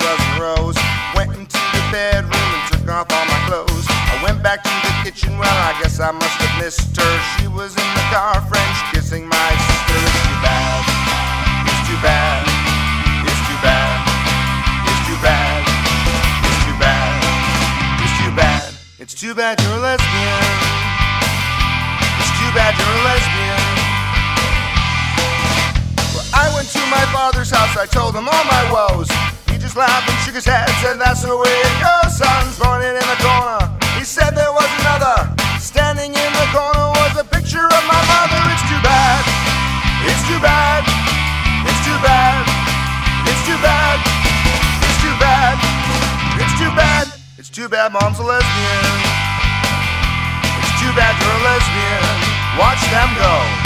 dozen rows. Went into the bedroom and took off all my clothes. I went back to the kitchen, well, I guess I must have missed her. She was in the car, French kissing my sister. It's too bad, it's too bad, it's too bad, it's too bad, it's too bad, it's too bad. It's too bad you're a lesbian. It's too bad you're a lesbian. Well, I went to my father's house, I told him all my woes. He just laughed and shook his head, said that's the way it goes. Son's pointed in the corner, he said there was another. Standing in the corner was a picture of my mother. It's too bad, it's too bad, it's too bad, it's too bad, it's too bad, it's too bad. It's too bad mom's a lesbian. It's too bad you're a lesbian. Watch them go.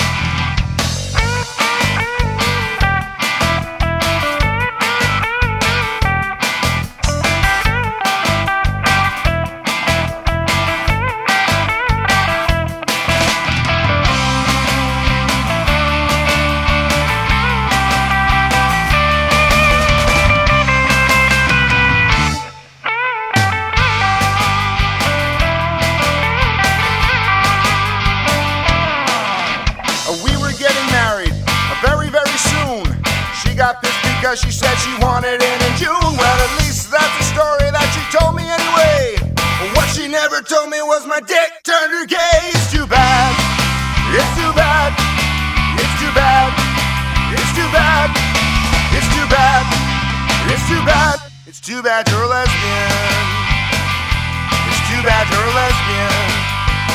Got pissed because she said she wanted it in June. Well, at least that's the story that she told me anyway. But what she never told me was my dick turned her gay. It's too bad, it's too bad, it's too bad, it's too bad, it's too bad, it's too bad. It's too bad you're a lesbian. It's too bad you're a lesbian.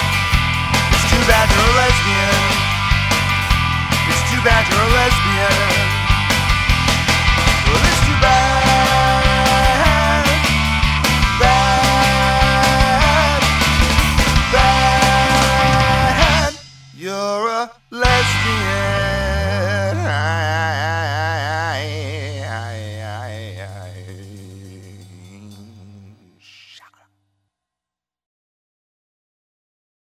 It's too bad you're a lesbian. It's too bad you're a lesbian.